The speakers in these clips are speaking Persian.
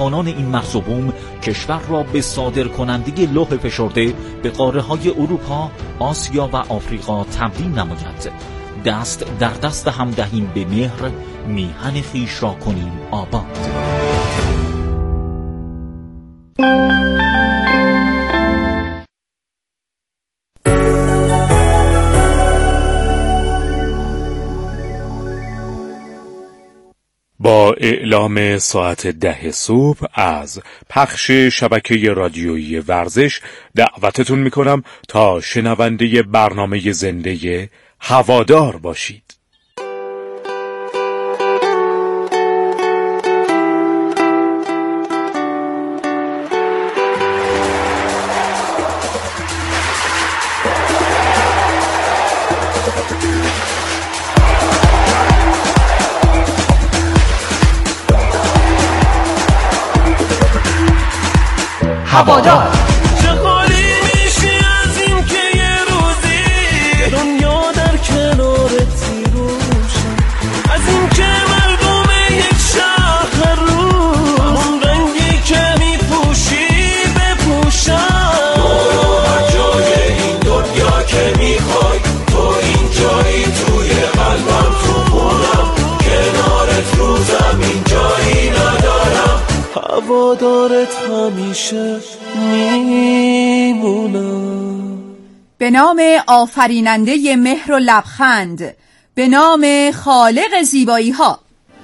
جوانان این مرز و بوم کشور را به صادرکننده لوح فشرده به قاره‌های اروپا، آسیا و آفریقا تبدیل نماید. دست در دست هم دهیم به مهر، میهن خویش را کنیم آباد. با اعلام ساعت 10 صبح از پخش شبکه رادیویی ورزش دعوتتون میکنم تا شنونده برنامه زنده هوادار باشید. هوادار چه خالی میشه از این که یه روزی دنیا در کنارت روشن، از این که مردم یک شهر رو همون رنگی که میپوشی بپوشن. برو هر جای این دنیا که میخوای، تو این جایی توی قلبم، تو خونم کنارت رو زمین جایی ندارم. هوادارت همیشه میمونم. به نام آفریننده مهر و لبخند، به نام خالق زیبایی ها.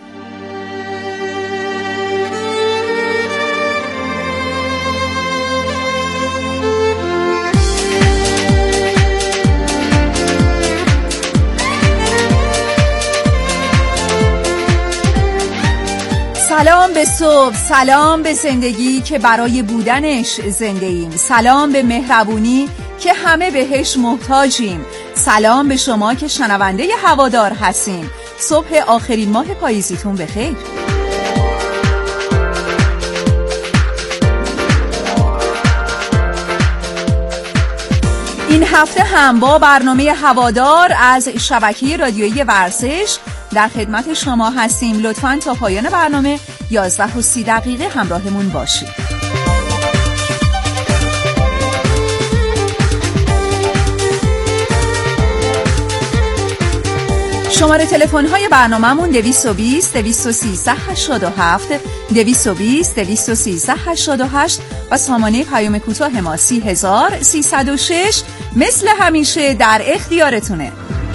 سلام به صبح، سلام به زندگی که برای بودنش زنده ایم، سلام به مهربونی که همه بهش محتاجیم، سلام به شما که شنونده هوادار هستین. صبح آخرین ماه پاییزیتون بخیر. این هفته هم با برنامه هوادار از شبکه رادیویی ورزش در خدمت شما هستیم. لطفاً تا پایان برنامه 11:30 همراهمون باشید. شماره تلفن‌های برنامه‌مون 220 213 87 220 213 88 و سامانه پیام کوتاه ما 30306 مثل همیشه در اختیارتونه.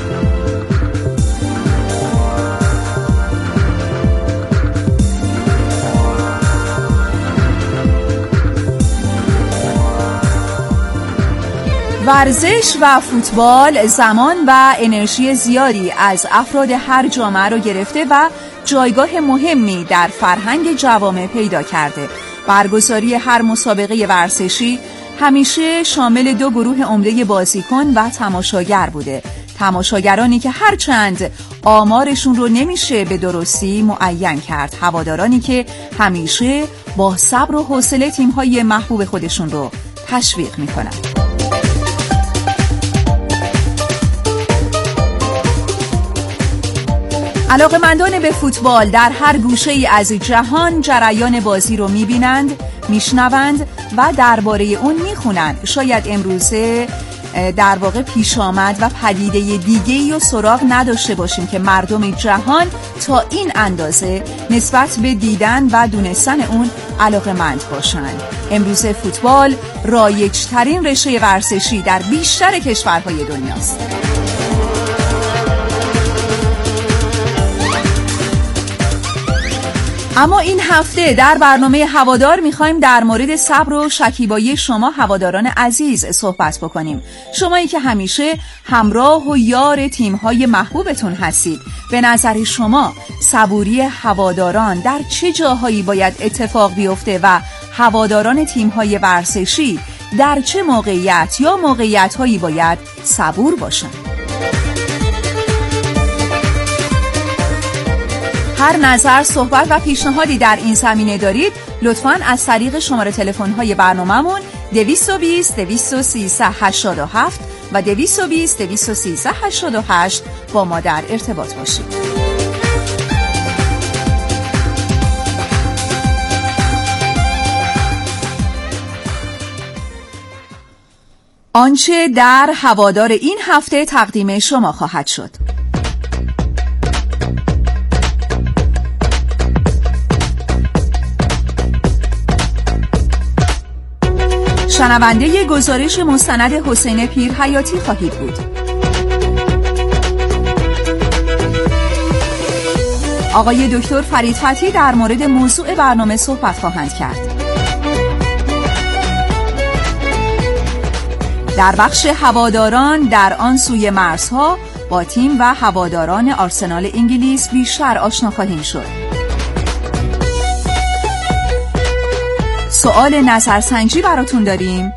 ورزش و فوتبال زمان و انرژی زیادی از افراد هر جامعه رو گرفته و جایگاه مهمی در فرهنگ جوامع پیدا کرده. برگزاری هر مسابقه ورزشی همیشه شامل دو گروه عمده بازیکن و تماشاگر بوده. تماشاگرانی که هرچند آمارشون رو نمیشه به درستی معین کرد، هوادارانی که همیشه با صبر و حوصله تیم‌های محبوب خودشون رو تشویق میکنن. علاقه‌مندان به فوتبال در هر گوشه‌ای از جهان جریان بازی رو می‌بینند، میشنوند و درباره اون میخونند. شاید امروزه در واقع پیش آمد و پدیده دیگه‌ای رو سراغ نداشته باشیم که مردم جهان تا این اندازه نسبت به دیدن و دونستن اون علاقه‌مند باشند. امروزه فوتبال رایج‌ترین رشته ورزشی در بیشتر کشورهای دنیاست. اما این هفته در برنامه هوادار میخوایم در مورد صبر و شکیبایی شما هواداران عزیز صحبت بکنیم. شمایی که همیشه همراه و یار تیم‌های محبوبتون هستید، به نظر شما صبوری هواداران در چه جاهایی باید اتفاق بیفته و هواداران تیم‌های ورزشی در چه موقعیت یا موقعیت‌هایی باید صبور باشند؟ هر نظر، صحبت و پیشنهادی در این زمینه دارید، لطفاً از طریق شماره تلفن‌های برنامه‌مون 220 213 87 و 220 213 88 با ما در ارتباط باشید. آنچه در هوادار این هفته تقدیم شما خواهد شد. شنونده گزارش مستند حسین پیرحیاتی خواهید بود. آقای دکتر فرید فتحی در مورد موضوع برنامه صحبت خواهند کرد. در بخش هواداران در آن سوی مرزها با تیم و هواداران آرسنال انگلیس بیشتر آشنا خواهیم شد. سوال نظرسنجی براتون داریم.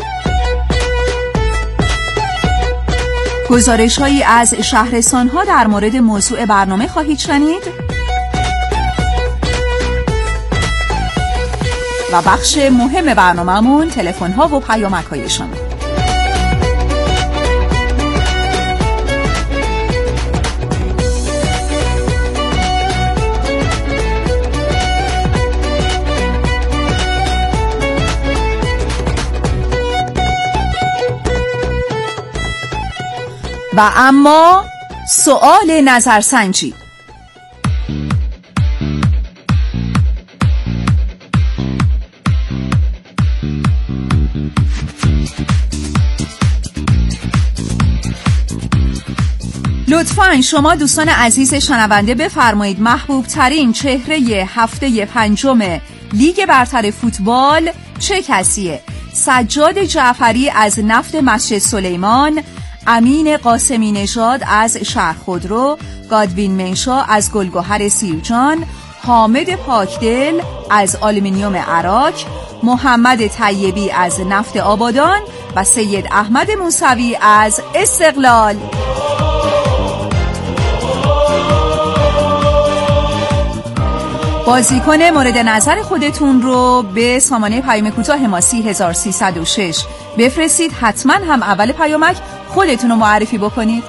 گزارش‌هایی از شهرستان‌ها در مورد موضوع برنامه خواهید شنید و بخش مهم برنامه‌مون تلفن‌ها و پیامک‌های شما. و اما سوال نظرسنجی. لطفاً شما دوستان عزیز شنونده بفرمایید محبوب ترین چهره هفته پنجم لیگ برتر فوتبال چه کسیه؟ سجاد جعفری از نفت مسجد سلیمان، امین قاسمی نژاد از شهر خودرو، گادوین منشا از گلگهر سیرجان، حامد پاکدل از آلومینیوم عراق، محمد طیبی از نفت آبادان و سید احمد موسوی از استقلال. بازیکن مورد نظر خودتون رو به سامانه پیام کوتاه ما 3306 بفرستید. حتما هم اول پیامک خودتون رو معرفی بکنید.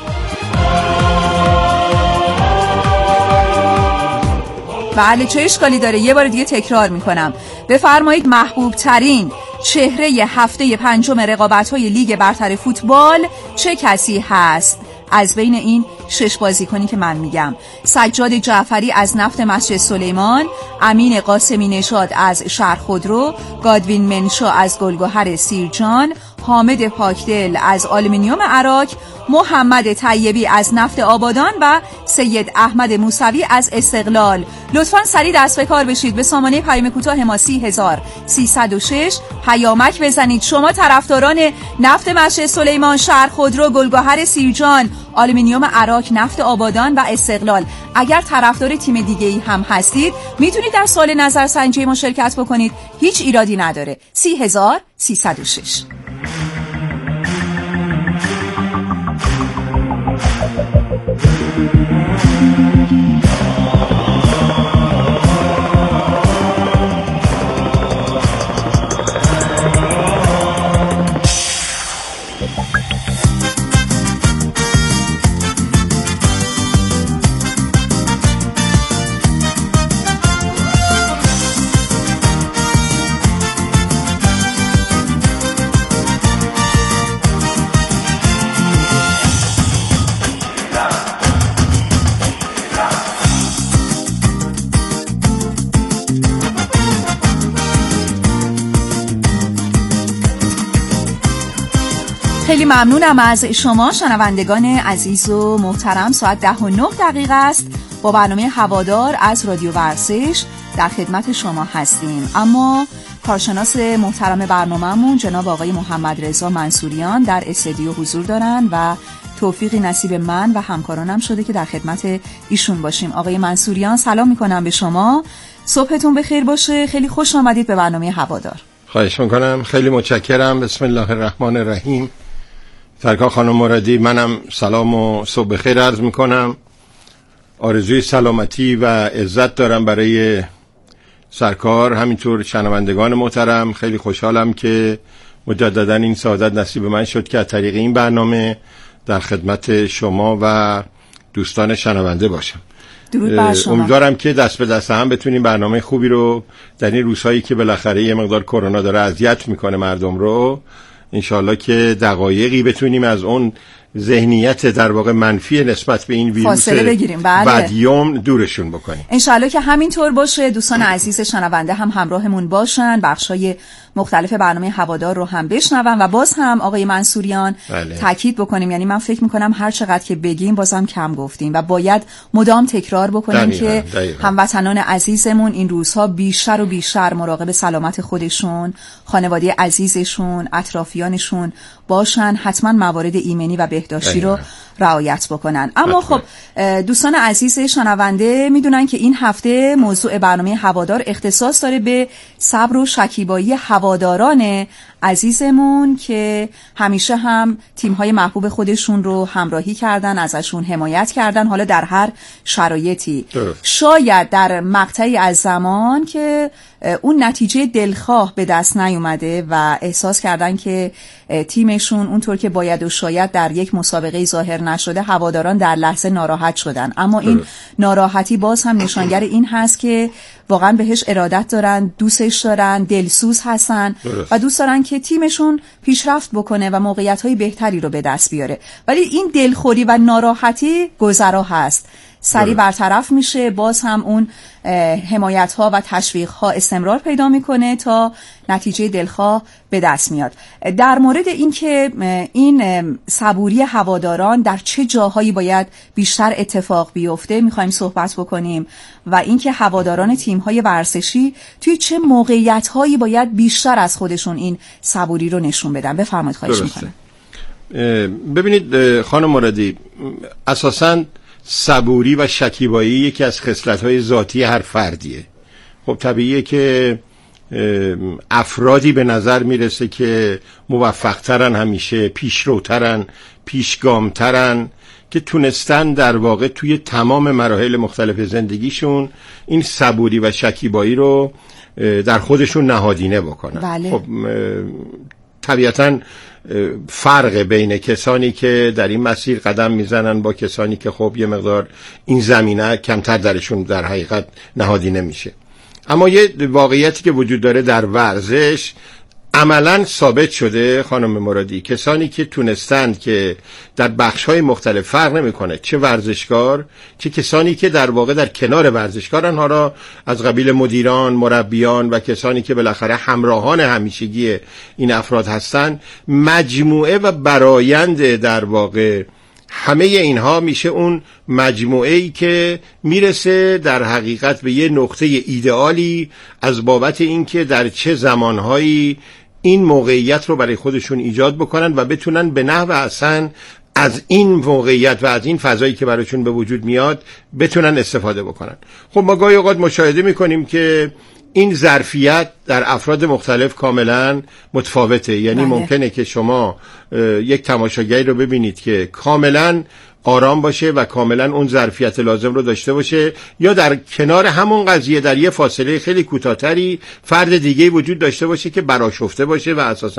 بله، چه اشکالی داره؟ یه بار دیگه تکرار میکنم. بفرمایید محبوب ترین چهره هفته پنجم رقابت‌های لیگ برتر فوتبال چه کسی هست؟ از بین این 6 بازیکنی که من میگم: سجاد جعفری از نفت مسجد سلیمان، امین قاسمی نژاد از شهر خودرو، گادوین منشا از گلگهر سیرجان، حامد پاکدل از آلومینیوم عراق، محمد طیبی از نفت آبادان و سید احمد موسوی از استقلال. لطفاً سریع دست به کار بشید. به سامانه پیام کوتاه ما 3306 پیامک بزنید. شما طرفداران نفت مسجد سلیمان، شهر خودرو، گلگهر سیرجان، آلومینیوم عراق، نفت آبادان و استقلال. اگر طرفدار تیم دیگه‌ای هم هستید میتونید در سوال نظرسنجی ما شرکت بکنید. هیچ ایرادی نداره. 3306. خیلی ممنونم از شما شنوندگان عزیز و محترم. ساعت 10:09 است. با برنامه هوادار از رادیو ورزش در خدمت شما هستیم. اما کارشناس محترم برنامه‌مون جناب آقای محمد رضا منصوریان در استودیو حضور دارن و توفیقی نصیب من و همکارانم شده که در خدمت ایشون باشیم. آقای منصوریان سلام میکنم به شما. صبحتون بخیر باشه. خیلی خوش آمدید به برنامه هوادار. خواهش میکنم. خیلی متشکرم. بسم الله الرحمن الرحیم. فرکا خانم مرادی، منم سلام و صبح بخیر عرض میکنم. آرزوی سلامتی و عزت دارم برای سرکار، همینطور شنوندگان محترم. خیلی خوشحالم که مجددا این سعادت نصیب من شد که از طریق این برنامه در خدمت شما و دوستان شنونده باشم. درود بر شما. امیدوارم که دست به دست هم بتونیم برنامه خوبی رو در این روزهایی که بالاخره یه مقدار کرونا داره اذیت میکنه مردم رو انشالله که دقایقی بتونیم از اون ذهنیت در واقع منفی نسبت به این ویروس فاصله بگیریم. بله. بدیوم دورشون بکنیم. انشالله که همینطور باشه. دوستان عزیز شنونده هم همراهمون باشن، بخشای مختلف برنامه هوادار رو هم بشنون و باز هم آقای منصوریان تاکید بکنیم، یعنی من فکر میکنم هر چقدر که بگیم بازم کم گفتیم و باید مدام تکرار بکنیم که هموطنان عزیزمون این روزها بیشتر و بیشتر مراقب سلامت خودشون، خانواده عزیزشون، اطرافیانشون باشن، حتما موارد ایمنی و بهداشتی رو رعایت بکنن. اما خب دوستان عزیز شنونده میدونن که این هفته موضوع برنامه هوادار اختصاص داره به صبر و شکیبایی هواداران عزیزمون که همیشه هم تیم‌های محبوب خودشون رو همراهی کردن، ازشون حمایت کردن، حالا در هر شرایطی. شاید در مقطعی از زمان که اون نتیجه دلخواه به دست نیومده و احساس کردن که تیمشون اونطور که باید و شاید در یک مسابقه ظاهر نشده، هواداران در لحظه ناراحت شدن. اما این ناراحتی باز هم نشانگر این هست که واقعا بهش ارادت دارن، دوستش دارن، دلسوز هستن و دوست دارن که تیمشون پیشرفت بکنه و موقعیت‌های بهتری رو به دست بیاره. ولی این دلخوری و ناراحتی گذرا هست، سریع برطرف میشه، باز هم اون حمایت ها و تشویق ها استمرار پیدا میکنه تا نتیجه دلخواه به دست میاد. در مورد این که این صبوری هواداران در چه جاهایی باید بیشتر اتفاق بیفته میخوایم صحبت بکنیم و اینکه هواداران تیم های ورزشی توی چه موقعیت هایی باید بیشتر از خودشون این صبوری رو نشون بدن. بفرمایید، خواهش میکنم. ببینید خانم مرادی، اساساً صبوری و شکیبایی یکی از خصلت‌های ذاتی هر فردیه. خب طبیعیه که افرادی به نظر میرسه که موفق‌ترن، همیشه پیشروترن، پیشگامترن، که تونستن در واقع توی تمام مراحل مختلف زندگیشون این صبوری و شکیبایی رو در خودشون نهادینه بکنن. بله. خب طبیعتاً فرق بین کسانی که در این مسیر قدم میزنن با کسانی که خب یه مقدار این زمینه کمتر درشون در حقیقت نهادینه میشه. اما یه واقعیتی که وجود داره در ورزش، عملاً ثابت شده خانم مرادی، کسانی که تونستند که در بخش‌های مختلف، فرق نمی‌کنه چه ورزشکار چه کسانی که در واقع در کنار ورزشکارن، ها را از قبیل مدیران، مربیان و کسانی که بالاخره همراهان همیشگی این افراد هستند، مجموعه و برآیند در واقع همه اینها میشه اون مجموعه‌ای که میرسه در حقیقت به یه نقطه ایدئالی از بابت اینکه در چه زمانهایی این موقعیت رو برای خودشون ایجاد بکنن و بتونن به نحو احسن از این موقعیت و از این فضایی که براشون به وجود میاد بتونن استفاده بکنن. خب ما گاهی اوقات مشاهده میکنیم که این ظرفیت در افراد مختلف کاملا متفاوته. یعنی ممکنه که شما یک تماشاگری رو ببینید که کاملا آرام باشه و کاملا اون ظرفیت لازم رو داشته باشه، یا در کنار همون قضیه در یه فاصله خیلی کوتاه‌تری فرد دیگه وجود داشته باشه که برآشفته باشه و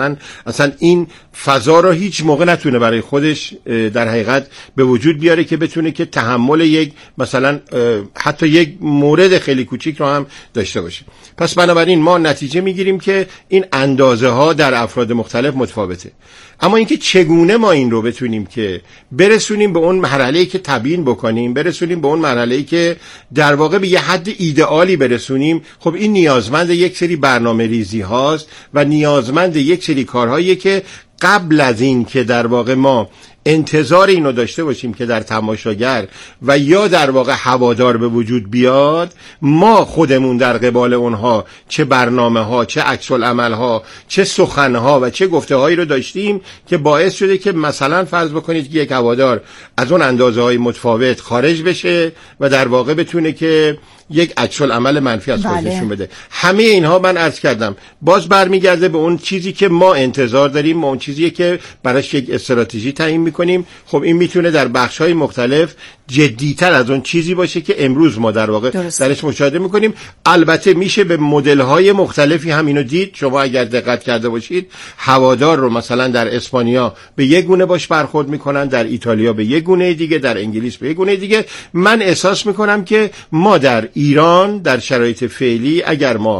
اصلا این فضا رو هیچ موقع نتونه برای خودش در حقیقت به وجود بیاره که بتونه که تحمل یک مثلا حتی یک مورد خیلی کوچیک رو هم داشته باشه. پس بنابراین ما نتیجه میگیریم که این اندازه ها در افراد مختلف متفاوته. اما اینکه چگونه ما این رو بتونیم که برسونیم به اون مرحله‌ای که تبیین بکنیم، برسونیم به اون مرحله‌ای که در واقع به یه حد ایدئالی برسونیم، خب این نیازمند یک سری برنامه‌ریزی هاست و نیازمند یک سری کارهایی که قبل از این که در واقع ما انتظار اینو داشته باشیم که در تماشاگر و یا در واقع هوادار به وجود بیاد، ما خودمون در قبال اونها چه برنامه ها، چه عکس العمل ها، چه سخن ها و چه گفته هایی رو داشتیم که باعث شده که مثلا فرض بکنید که یک هوادار از اون اندازه های متفاوت خارج بشه و در واقع بتونه که یک عکس العمل منفی از خودش نشون بده. همه اینها من عرض کردم باز برمیگرده به اون چیزی که ما انتظار داریم، ما اون چیزی که براش یک استراتژی تعیین میکنیم. خب این میتونه در بخش‌های مختلف جدی‌تر از اون چیزی باشه که امروز ما در واقع درش مشاهده میکنیم. البته میشه به مدل‌های مختلفی هم اینو دید. شما اگر دقت کرده باشید هوادار رو مثلا در اسپانیا به یک گونه باش برخورد میکنن، در ایتالیا به یک گونه دیگه، در انگلیس به یک گونه دیگه. من احساس میکنم که ما در ایران در شرایط فعلی اگر ما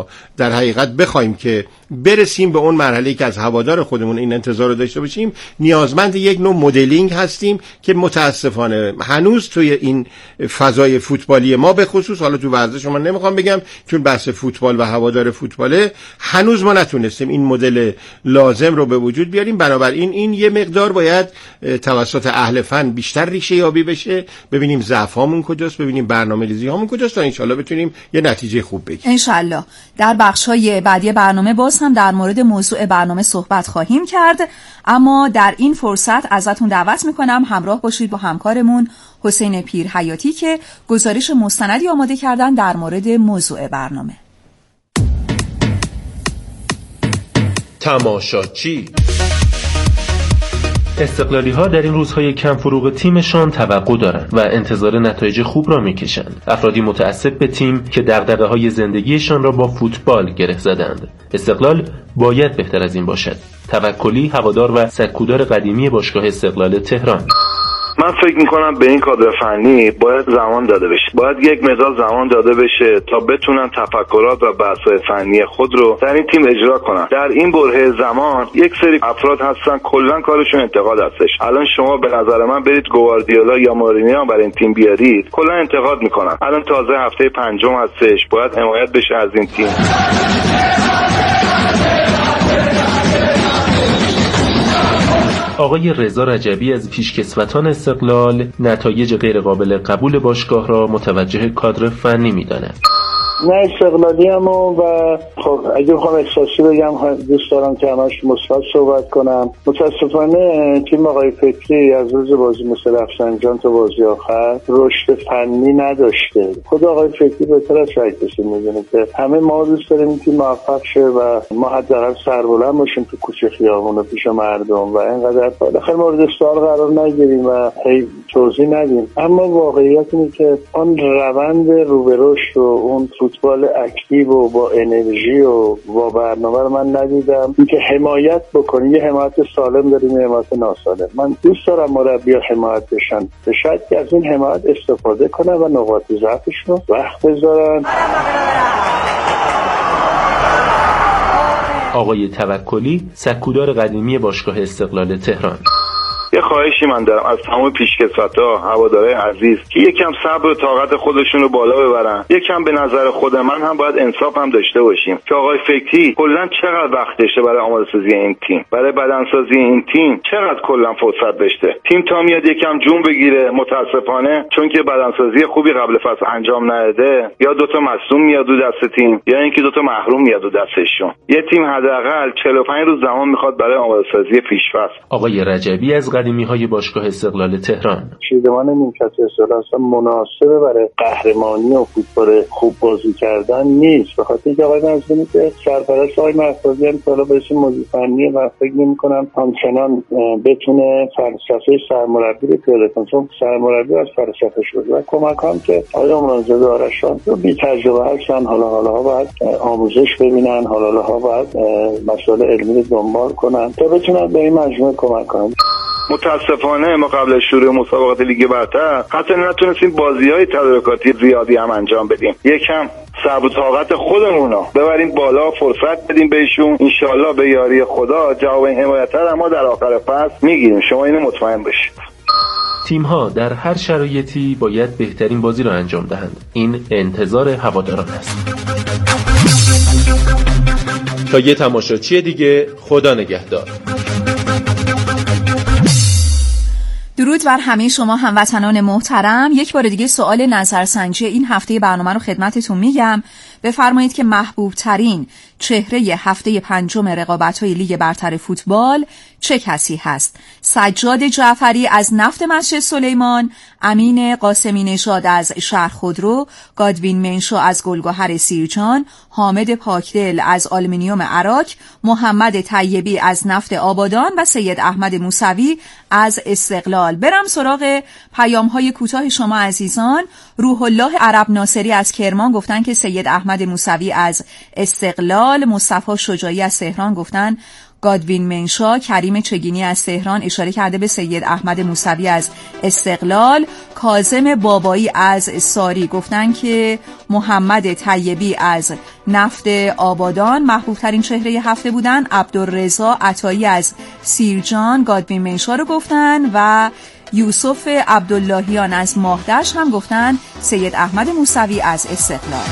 در حقیقت بخوایم که برسیم به اون مرحله که از هوادار خودمون این انتظار رو داشته باشیم، نیازمند یک نوع مدلینگ هستیم که متاسفانه هنوز توی این فضای فوتبالی ما به خصوص، حالا تو ورزش من نمیخوام بگم چون بحث فوتبال و هوادار فوتباله، هنوز ما نتونستیم این مدل لازم رو به وجود بیاریم. بنابراین این یه مقدار باید توسط اهل فن بیشتر ریشه یابی بشه، ببینیم ضعفامون کجاست، ببینیم برنامه‌ریزی هامون کجاست تا انشالله بتونیم یه نتیجه خوب بگیریم. انشالله در بخش‌های بعدی برنامه باز هم در مورد موضوع برنامه صحبت خواهیم کرد، اما در این فرصت ازتون دعوت میکنم همراه باشید با همکارمون حسین پیرحیاتی که گزارش مستندی آماده کردن در مورد موضوع برنامه. تماشاچی. استقلالی‌ها در این روزهای کم فروغ تیمشان توقع دارند و انتظار نتایج خوب را می‌کشند. افرادی متعصب به تیم که دغدغه‌های زندگیشان را با فوتبال گره زدند. استقلال باید بهتر از این باشد. توکلی، هوادار و سکودار قدیمی باشگاه استقلال تهران: من فکر میکنم به این کادر فنی باید زمان داده بشه، باید یک مقدار زمان داده بشه تا بتونن تفکرات و بحث‌های فنی خود رو در این تیم اجرا کنن. در این برهه زمان یک سری افراد هستن کلا کارشون انتقاد هستش. الان شما به نظر من برید گواردیولا یا مورینیو برای این تیم بیارید، کلا انتقاد میکنن. الان تازه هفته پنجم هستش، باید حمایت بشه از این تیم. آقای رضا رجبی از پیشکسوتان استقلال نتایج غیرقابل قبول باشگاه را متوجه کادر فنی می‌داند. نه استقلالی هم و خب اگه بخوام احساسی بگم دوست دارم که همش مثبت صحبت کنم. متاسفانه تیم آقای فکری از روز بازی مثل رفسنجان تا بازی آخر رشد فنی نداشته. خود آقای فکری بهتر از هر کسی میدونه که همه ما دوست داریم این تیم موفق شه و ما حداقل سربلند باشیم تو کوچه خیابون و پیش مردم و اینقدر بالاخره مورد سوال قرار نگیریم و هی توضیح ندیم. اما واقعیت اینه که اون روند رو به رشد و اون فوتبال اکتیو و با انرژی و با برنامه رو من ندیدم. اینکه حمایت بکنی، یه حمایت سالم داریم، یه حمایت ناسالم. من دوست دارم مربی‌ها حمایت بشن، به شرطی از این حمایت استفاده کنن و نقاط ضعفشون رو وقت بذارن. آقای توکلی، سکودار قدیمی باشگاه استقلال تهران: یه خواهشی من دارم از تمام پیشکسوت‌ها، هوادارهای عزیز که یکم صبر و طاقت خودشون رو بالا ببرن. یکم به نظر خود من هم باید انصاف هم داشته باشیم که آقای فکری کلا چقدر وقت داشته برای آماده‌سازی این تیم، برای بدنسازی این تیم چقدر کلا فرصت داشته. تیم تا میاد یکم جون بگیره، متاسفانه چون که بدنسازی خوبی قبل فصل انجام نداده، یا دوتا مصدوم میاد دو دست تیم یا اینکه دوتا محروم میاد دو دستشون. یه تیم حداقل 45 روز زمان میخواد برای آماده‌سازی پیش‌فصل. آقای رجبی از قدیمی‌های باشگاه استقلال تهران: چیدمان نیمکت استقلال اصلا مناسبه برای قهرمانی و فوتبال خوب بازی کردن نیست، به خاطر اینکه آقای نظمی که سرپرست آقای محفوظی هم سالا بهش موضوع فنی و فکر نمی‌کنم همچنان بتونه فلسفه سرمربی رو پیاده کنه، چون سرمربی از فلسفه شده و کمکام که آقای عمرانزاده آرشان رو بی تجربه هستن، حالا باید آموزش ببینن، حالا باید مسائل علمی رو دنبال کنن تا بتونن به این مجموعه کمک کنن. متاسفانه ما قبل از شروع مسابقات لیگ برتر حتی نتونستیم بازی‌های تدارکاتی زیادی هم انجام بدیم. یکم صبر و طاقت خودمون رو ببریم بالا، فرصت بدیم بهشون، انشالله به یاری خدا جواب این حمایت رو ما در آخر فصل میگیریم. شما اینو مطمئن باشید. تیم‌ها در هر شرایطی باید بهترین بازی را انجام دهند. این انتظار هواداران است. تا یه تماشاچی دیگه، خدا نگهدار. درود بر همه شما هموطنان محترم. یک بار دیگه سوال نظرسنجی این هفته برنامه رو خدمتتون میگم. بفرمایید که محبوب ترین چهره هفته پنجم رقابت‌های لیگ برتر فوتبال چه کسی هست؟ سجاد جعفری از نفت مسجد سلیمان، امین قاسمی نژاد از شهر خودرو، گادوین منشو از گلگهر سیرجان، حامد پاکدل از آلومینیوم عراق، محمد طیبی از نفت آبادان و سید احمد موسوی از استقلال. برم سراغ پیام‌های کوتاه شما عزیزان. روح الله عرب ناصری از کرمان گفتن که سید احمد موسوی از استقلال. مصطفی شجاعی از تهران گفتن گادوین منشا، کریم چگینی از تهران اشاره کرده به سید احمد موسوی از استقلال، کاظم بابایی از ساری گفتن که محمد طیبی از نفت آبادان محبوب ترین چهره هفته بودن، عبدالرضا عطایی از سیرجان گادوین منشا رو گفتن و یوسف عبداللهیان از ماهدشت هم گفتن سید احمد موسوی از استقلال.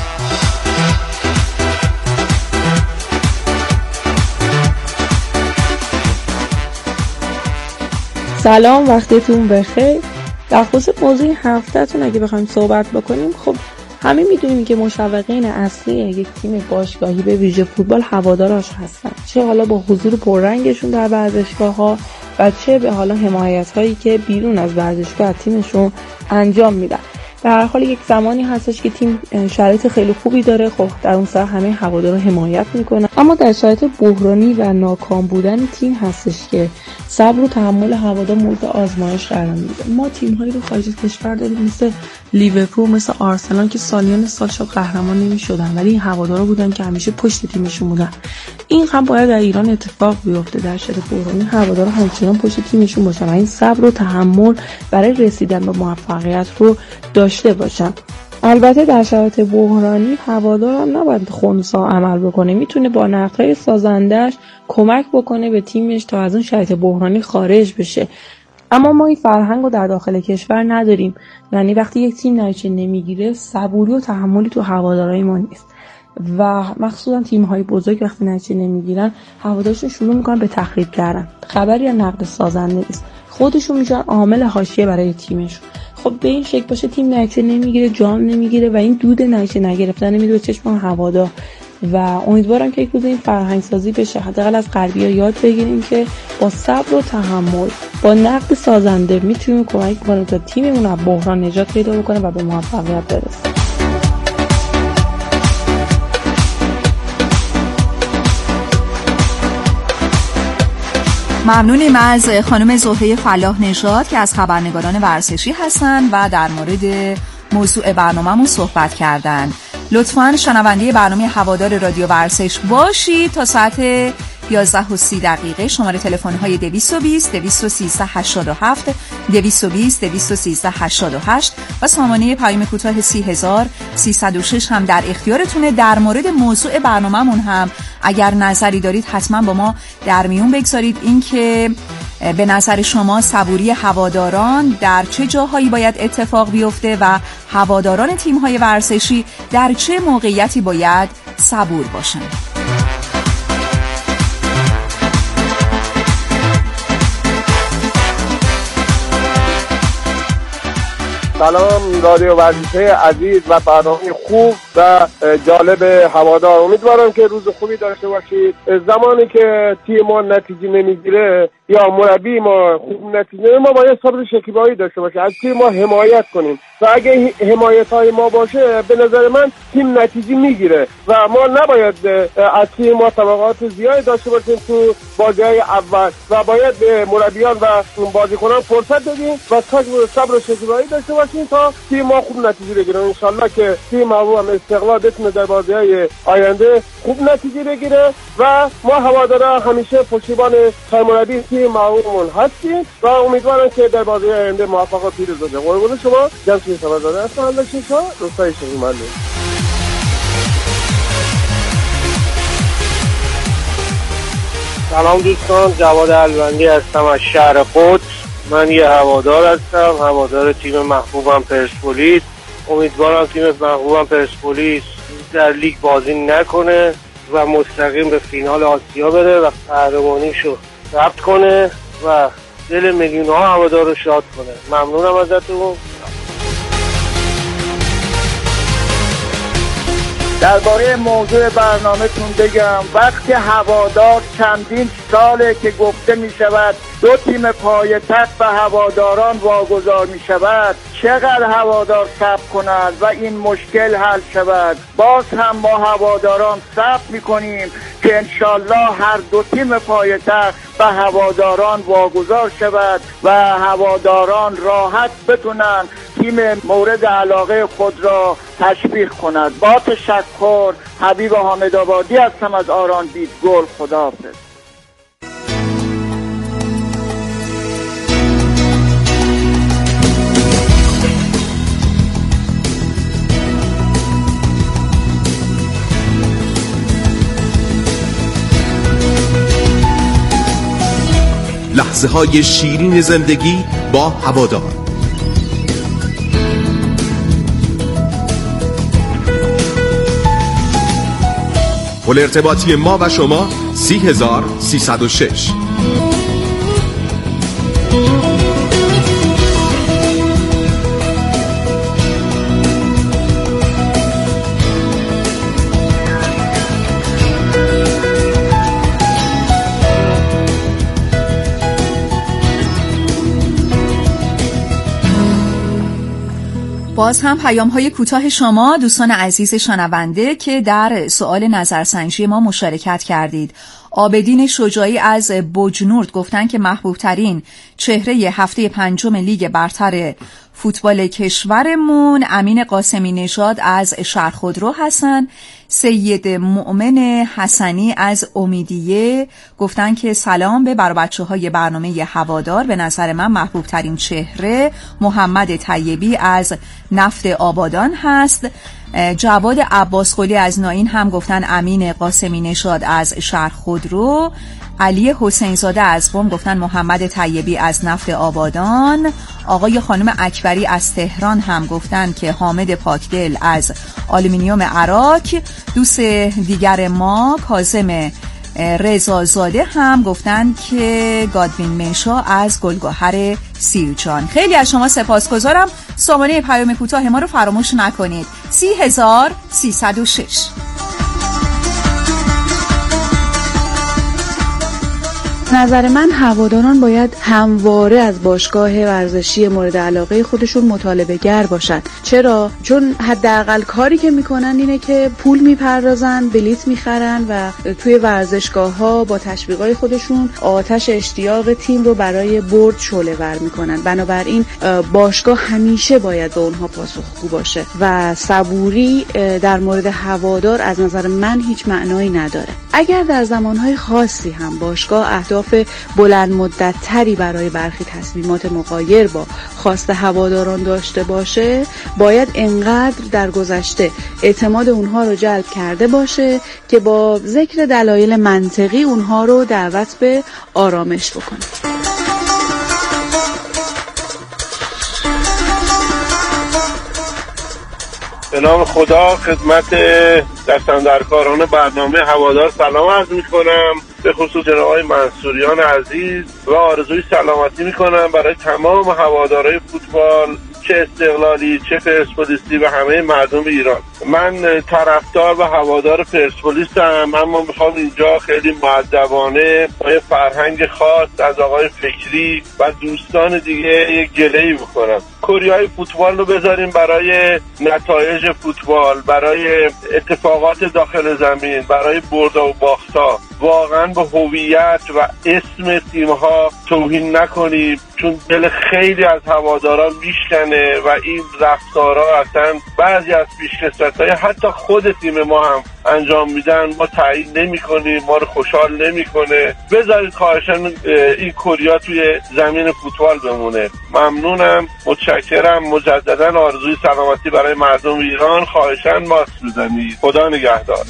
سلام، وقتتون بخیر. در خصوص موضوع هفته‌تون اگه بخوایم صحبت بکنیم، خب همه میدونیم که مشوقین اصلی یک تیم باشگاهی به ویژه فوتبال هواداراش هستن، چه حالا با حضور پررنگشون در ورزشگاه‌ها و چه به حالا حمایت‌هایی که بیرون از ورزشگاه تیمشون انجام میدن. در هر حال یک زمانی هستش که تیم شرایط خیلی خوبی داره، خب در اون سر همه هوادارا حمایت میکنن، اما در شرایط بحرانی و ناکام بودن تیم هستش که صبر و تحمل هوادار مورد آزمایش قرار میگیره. ما تیم‌هایی رو خارج از کشور داریم مثل لیورپول، مثل آرسنال که سالیان سال شاید قهرمان نمی‌شدن، ولی این هوادارا بودن که همیشه پشت تیمشون بودن. این هم باید در ایران اتفاق بیفته، در شرایط بحرانی هوادارا همچنان پشت تیمشون باشن، این صبر و تحمل برای رسیدن به موفقیت رو داشته باشن. البته در شرایط بحرانی هوادار هم نباید خنثی عمل بکنه، میتونه با نقدهای سازندش کمک بکنه به تیمش تا از اون شرایط بحرانی خارج بشه. اما ما این فرهنگ رو در داخل کشور نداریم، یعنی وقتی یک تیم نتیجه نمیگیره صبوری و تحملی تو هوادارهای ما نیست و مخصوصا تیم‌های بزرگ وقتی نتیجه نمیگیرن هوادارشون شروع میکنن به تخریب کردن، خبری از نقد سازنده نیست، خودشون میشن عامل حاشیه برای تیمشون. خب به این شکل باشه تیم نتیجه نمیگیره، جام نمیگیره و این دود نتیجه نگرفتن میره به چشم هوادار و امیدوارم که یک روز این فرهنگ سازی بشه، حداقل از غربی‌ها یاد بگیریم که با صبر و تحمل، با نقد سازنده میتونیم کمک کنیم تا تیممون از بحران نجات پیدا بکنه و به موفقیت برسه. ممنونیم از خانم زهره فلاح نژاد که از خبرنگاران ورزشی هستن و در مورد موضوع برنامه‌مون صحبت کردن. لطفاً شنونده برنامه هوادار رادیو ورزش باشید تا ساعت 11:30 شماره تلفن‌های 220 213 87 220 213 88 و سامانه پیام کوتاه 30306 هم در اختیارتونه. در مورد موضوع برنامه‌مون هم اگر نظری دارید حتما با ما در میون بگذارید، اینکه به نظر شما صبوری هواداران در چه جاهایی باید اتفاق بیفته و هواداران تیم‌های ورزشی در چه موقعیتی باید صبور باشند. سلام رادیو ورزشی عزیز و برنامه خوب و جالب هوادار، امیدوارم که روز خوبی داشته باشید. زمانی که تیم ما نتیجه نمیگیره یا مربی ما خوب نتیجه نمیگیره، ما باید صبر شکیبایی داشته باشیم، از تیم ما حمایت کنیم و اگه حمایت های ما باشه به نظر من تیم نتیجه میگیره و ما نباید از تیم ما توقعات زیادی داشته باشیم تو بازی‌های اول و باید به مربیان و بازیکنان فرصت بدیم و صبر و شکیبایی داشته باشیم تا تیم ما خوب نتیجه بگیره. ان شاءالله که تیم ما هم استقلال بتونه در بازی‌های آینده خوب نتیجه بگیره و ما هوادارا همیشه پشتیبان مربی تیم معمول هستیم و امیدوارم که در بازی آینده موفق و پیروز بشه. قربون شما، جمشید خبرداره هستم. الله شما روستای شهیمرد. سلام دوستان، جواد الوندی هستم از شهر قدس. من یه هوادار هستم، هوادار تیم محبوبم پرسپولیس. امیدوارم تیم محبوبم پرسپولیس در لیگ بازی نکنه و مستقیم به فینال آسیا بره و قهرمانیشو ثبت کنه و دل میلیون‌ها هوادار رو شاد کنه. ممنونم ازتون. درباره موضوع برنامه‌تون بگم، وقتی هوادار چندین ساله که گفته می شود دو تیم پایتخت و هواداران واگذار می شود، چقدر هوادار صبر کند و این مشکل حل شود. باز هم ما هواداران صبر می کنیم که انشالله هر دو تیم پایتخت و هواداران واگذار شود و هواداران راحت بتونن تیم مورد علاقه خود را تشویق کند. با تشکر، حبیب حامد آبادی هستم از آران بیت گل. خداحافظ. لحظه های شیرین زندگی با هوادار. پل ارتباطی ما و شما 30306. باز هم پیام‌های کوتاه شما دوستان عزیز شنونده که در سوال نظرسنجی ما مشارکت کردید. عابدین شجاعی از بوجنورد گفتن که محبوب ترین چهره هفته پنجم لیگ برتر فوتبال کشورمون امین قاسمی نژاد از شهرخودرو هستن. سید مؤمن حسنی از امیدیه گفتن که سلام به بچه‌های برنامه هوادار، به نظر من محبوب ترین چهره محمد طیبی از نفت آبادان هست. جواد عباس قلی از ناین هم گفتن امین قاسمی نژاد از شهرخودرو. علی حسین زاده از قم گفتن محمد طیبی از نفت آبادان. آقای خانم اکبری از تهران هم گفتن که حامد پاکدل از آلومینیوم عراق. دوست دیگر ما کاظم رضازاده هم گفتن که گادوین منشا از گلگهر سیرجان. خیلی از شما سپاسگزارم. سامانه پیام کوتاه ما رو فراموش نکنید. 30306. نظر من هواداران باید همواره از باشگاه ورزشی مورد علاقه خودشون مطالبه گر باشن. چرا؟ چون حداقل کاری که میکنن اینه که پول میپردازن، بلیت میخرن و توی ورزشگاه‌ها با تشویقای خودشون آتش اشتیاق تیم رو برای برد شعله‌ور میکنن. بنابراین باشگاه همیشه باید به اونها پاسخگو باشه و صبوری در مورد هوادار از نظر من هیچ معنایی نداره. اگر در زمانهای خاصی هم باشگاه اهداف بلند مدت تری برای برخی تصمیمات مغایر با خواست هواداران داشته باشه، باید انقدر در گذشته اعتماد اونها رو جلب کرده باشه که با ذکر دلایل منطقی اونها رو دعوت به آرامش بکنه. به نام خدا خدمت دستاندرکاران برنامه هوادار سلام عرض میکنم، به خصوص جناب آقای منصوریان عزیز و آرزوی سلامتی میکنم برای تمام هوادارهای فوتبال، چه استقلالی چه پرسپولیسی و همه مردم ایران. من طرفدار و هوادار پرسپولیسم، اما میخوام اینجا خیلی مؤدبانه با یه فرهنگ خاص از آقای فکری و دوستان دیگه یک گله‌ای بکنم. کریهای فوتبال رو بذاریم برای نتایج فوتبال، برای اتفاقات داخل زمین، برای برد و باخت‌ها. واقعا به هویت و اسم تیم‌ها توهین نکنیم، چون دل خیلی از هواداران میشکنه و این رفتارها اصلا بعضی از پیشکسوت‌های حتی خود تیم ما هم انجام میدن، ما تایید نمی‌کنیم، ما رو خوشحال نمی‌کنه. بذارید خواهشاً این کوریا توی زمین فوتبال بمونه. ممنونم، متشکرم. مجدداً آرزوی سلامتی برای مردم ایران. خواهشاً ماسک بزنید. خدا نگهدار.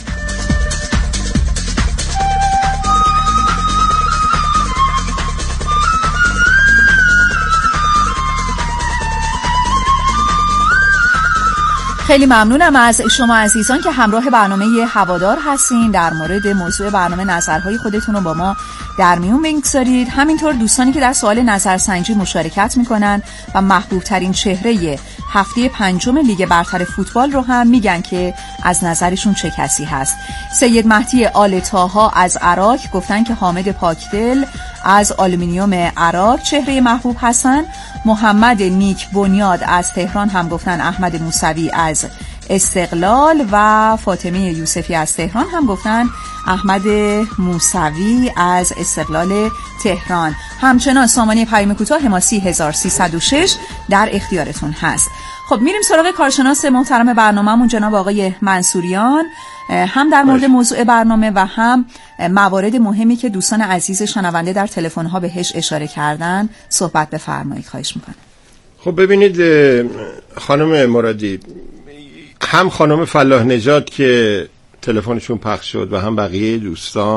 خیلی ممنونم از شما عزیزان که همراه برنامه هوادار هستین. در مورد موضوع برنامه نظرهای خودتون رو با ما در میون بگذارید. همینطور دوستانی که در سوال نظرسنجی مشارکت میکنن و محبوب ترین چهره هفته پنجم لیگ برتر فوتبال رو هم میگن که از نظرشون چه کسی هست. سید مهدی آل طاها از عراق گفتن که حامد پاکدل از آلومینیوم عراق چهره محبوب هستن. محمد نیک بنیاد از تهران هم گفتن احمد موسوی از استقلال و فاطمه یوسفی از تهران هم گفتن احمد موسوی از استقلال تهران. همچنان سامانه پیام کوتاه ما 30306 در اختیارتون هست. خب میریم سراغ کارشناس محترم برنامه‌مون جناب آقای منصوریان، هم در مورد موضوع برنامه و هم موارد مهمی که دوستان عزیز شنونده در تلفن‌ها بهش اشاره کردن صحبت بفرمایید. خواهش میکنم. خب ببینید خانم مرادی، هم خانم فلاح نژاد که تلفنشون پخش شد و هم بقیه دوستان